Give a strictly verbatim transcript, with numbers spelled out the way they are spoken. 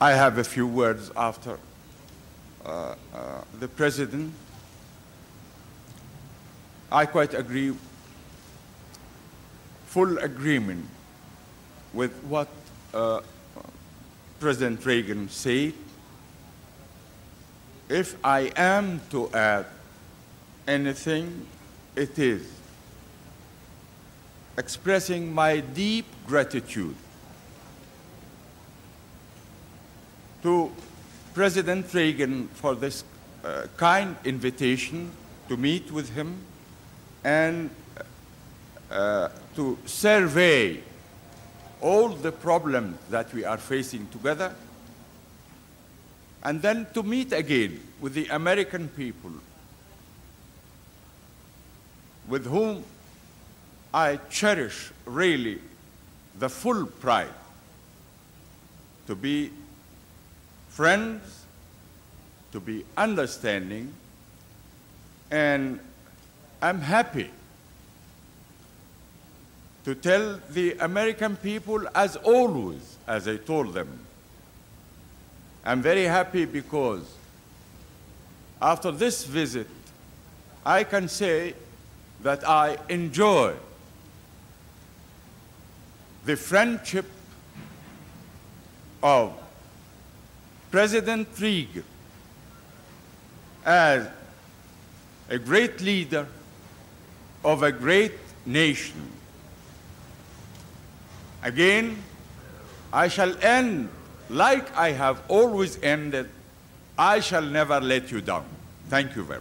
I have a few words after uh, uh, the President. I quite agree, full agreement with what uh, President Reagan said. If I am to add anything, it is expressing my deep gratitude to President Reagan for this uh, kind invitation to meet with him and uh, to survey all the problems that we are facing together, and then to meet again with the American people, with whom I cherish really the full pride to be friends, to be understanding, and I'm happy to tell the American people, as always, as I told them, I'm very happy because after this visit, I can say that I enjoy the friendship of President Reagan as a great leader of a great nation. Again, I shall end like I have always ended. I shall never let you down. Thank you very much.